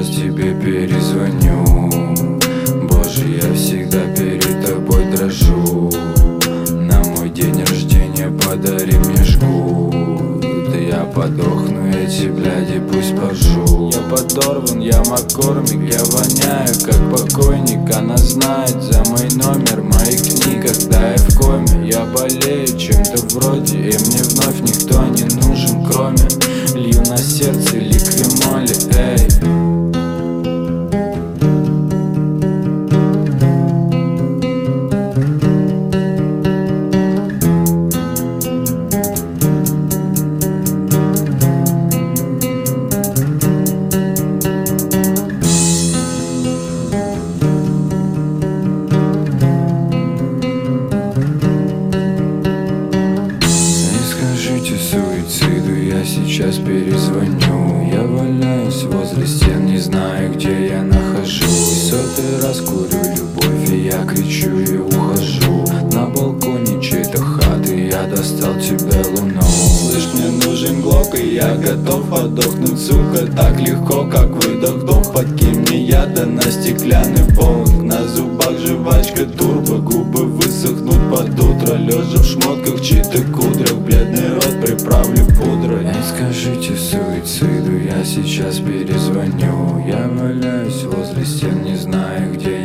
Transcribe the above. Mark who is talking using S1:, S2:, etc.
S1: сейчас тебе перезвоню. Боже, я всегда перед тобой дрожу. На мой день рождения подари мне жгут. Я подохну, эти бляди пусть поржут. Я подорван, я Маккормик, я воняю как покойник. Она знает за мой номер моих книг, когда я в коме. Я болею чем-то вроде, и мне вновь никто не нужен, кроме лью на сердце ликвимоли, эй. Суициду я сейчас перезвоню. Я валяюсь возле стен, не знаю, где я нахожусь. Сотый раз курю любовь, и я кричу и ухожу. На балконе чьей-то хаты я достал тебя луну. Слышь, мне нужен глок, и я готов подохнуть, сука. Так легко, как выдох-вдох. Подкинь мне яда на стеклянный полок. На зубах жвачка турбо, губы высохнут под утро. Лежа в шмотках, чьи-то кудрах, бледный рот приправлю пудрой. Не скажите суициду, я сейчас перезвоню. Я валяюсь возле стен, не знаю, где